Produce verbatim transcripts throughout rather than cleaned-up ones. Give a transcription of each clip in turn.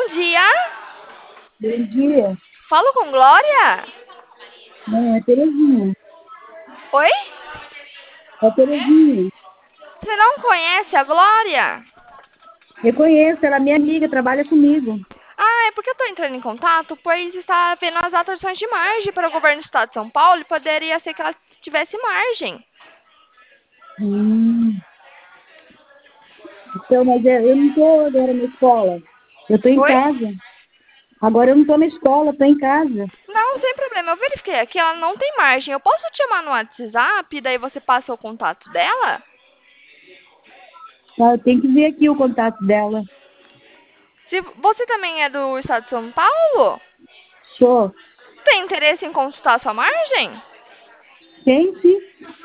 dia. Bom dia. Falo com Glória? Não, é Terezinha. Oi? É Terezinha. Você não conhece a Glória? Eu conheço, ela é minha amiga, trabalha comigo. Ah, é porque eu estou entrando em contato, pois está vendo as atrações de margem para o governo do estado de São Paulo e poderia ser que ela tivesse margem. Hum. Então, mas eu eu não estou agora na escola. Eu estou em Oi? casa. Agora eu não estou na escola, estou em casa. Não, sem problema. Eu verifiquei aqui, ela não tem margem. Eu posso te chamar no WhatsApp, daí você passa o contato dela? Tá, eu tenho que ver aqui o contato dela. Se você também é do estado de São Paulo, Sou. tem interesse em consultar sua margem? Tem sim.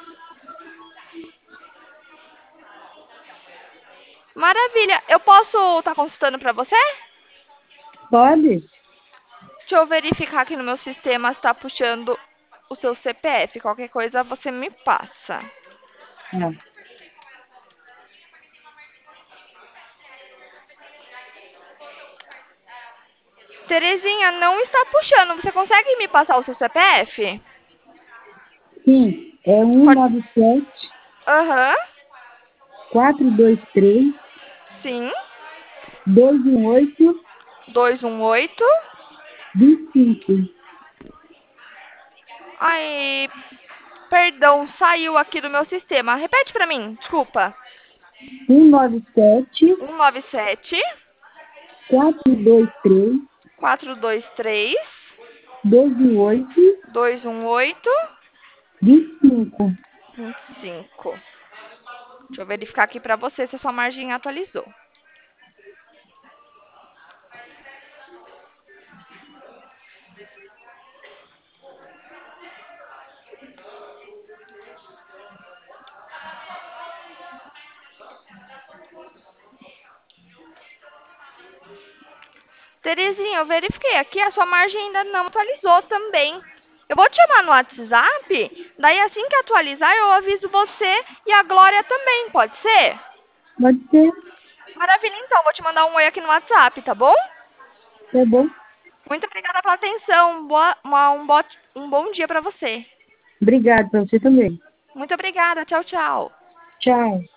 Maravilha. Eu posso estar consultando para você? Pode? Deixa eu verificar aqui no meu sistema se está puxando o seu C P F. Qualquer coisa você me passa. Ah. Terezinha, não está puxando. Você consegue me passar o seu C P F? Sim, é um Pode... nove sete, Aham. quatro dois três, Sim. dois um oito, dois um oito. dois cinco. Ai, perdão, saiu aqui do meu sistema. Repete pra mim, desculpa. um nove sete, um nove sete, quatro dois três, quatro dois três, dois um oito, dois um oito, dois cinco. vinte e cinco. Deixa eu verificar aqui pra você se a sua margem atualizou. Terezinha, eu verifiquei aqui, a sua margem ainda não atualizou também. Eu vou te chamar no WhatsApp, daí assim que atualizar eu aviso você e a Glória também, pode ser? Pode ser, Maravilha, então, vou te mandar um oi aqui no WhatsApp, tá bom? tá bom. Muito obrigada pela atenção, boa, uma- um, bo- um bom dia pra você. Obrigado para você também. Muito obrigada, tchau, tchau. Tchau.